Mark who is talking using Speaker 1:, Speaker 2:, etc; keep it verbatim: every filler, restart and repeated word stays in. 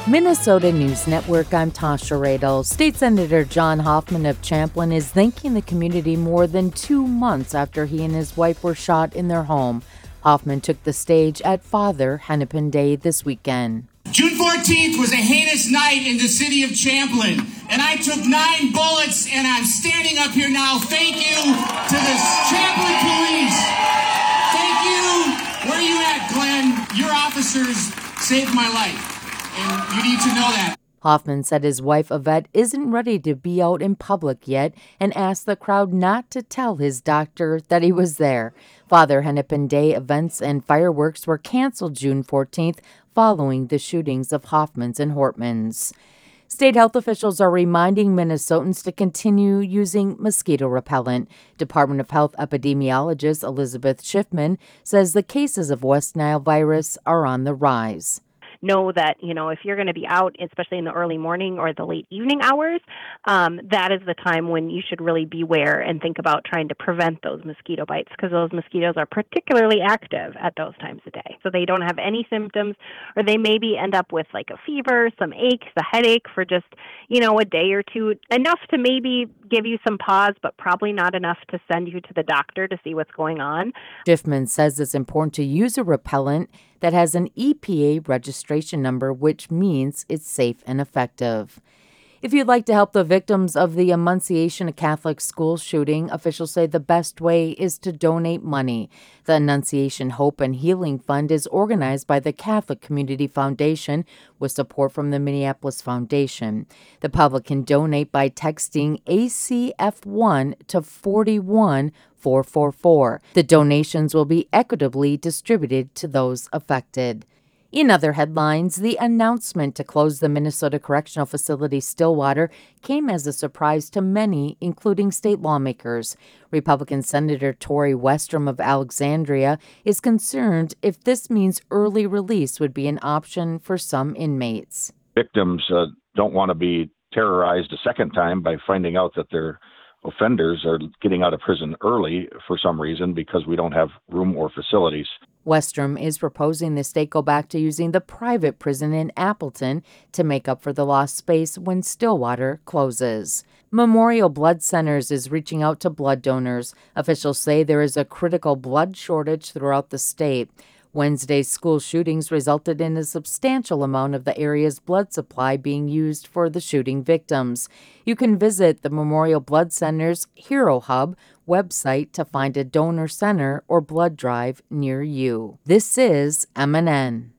Speaker 1: Minnesota News Network, I'm Tasha Radel. State Senator John Hoffman of Champlin is thanking the community more than two months after he and his wife were shot in their home. Hoffman took the stage at Father Hennepin Day this weekend.
Speaker 2: June fourteenth was a heinous night in the city of Champlin, and I took nine bullets, and I'm standing up here now. Thank you to the Champlin police. Thank you. Where are you at, Glenn? Your officers saved my life. And you need to know that.
Speaker 1: Hoffman said his wife, Yvette, isn't ready to be out in public yet and asked the crowd not to tell his doctor that he was there. Father Hennepin Day events and fireworks were canceled June fourteenth following the shootings of Hoffman's and Hortman's. State health officials are reminding Minnesotans to continue using mosquito repellent. Department of Health epidemiologist Elizabeth Schiffman says the cases of West Nile virus are on the rise.
Speaker 3: Know that, you know, if you're going to be out, especially in the early morning or the late evening hours, um, that is the time when you should really beware and think about trying to prevent those mosquito bites, because those mosquitoes are particularly active at those times of day. So they don't have any symptoms, or they maybe end up with like a fever, some aches, a headache for just, you know, a day or two, enough to maybe give you some pause, but probably not enough to send you to the doctor to see what's going on.
Speaker 1: Schiffman says it's important to use a repellent that has an E P A registration number, which means it's safe and effective. If you'd like to help the victims of the Annunciation Catholic school shooting, officials say the best way is to donate money. The Annunciation Hope and Healing Fund is organized by the Catholic Community Foundation with support from the Minneapolis Foundation. The public can donate by texting A C F one to four one four four four. The donations will be equitably distributed to those affected. In other headlines, the announcement to close the Minnesota Correctional Facility Stillwater came as a surprise to many, including state lawmakers. Republican Senator Tori Westrom of Alexandria is concerned if this means early release would be an option for some inmates.
Speaker 4: Victims uh, don't want to be terrorized a second time by finding out that their offenders are getting out of prison early for some reason because we don't have room or facilities.
Speaker 1: Westrom is proposing the state go back to using the private prison in Appleton to make up for the lost space when Stillwater closes. Memorial Blood Centers is reaching out to blood donors. Officials say there is a critical blood shortage throughout the state. Wednesday's school shootings resulted in a substantial amount of the area's blood supply being used for the shooting victims. You can visit the Memorial Blood Center's Hero Hub website to find a donor center or blood drive near you. This is M N N.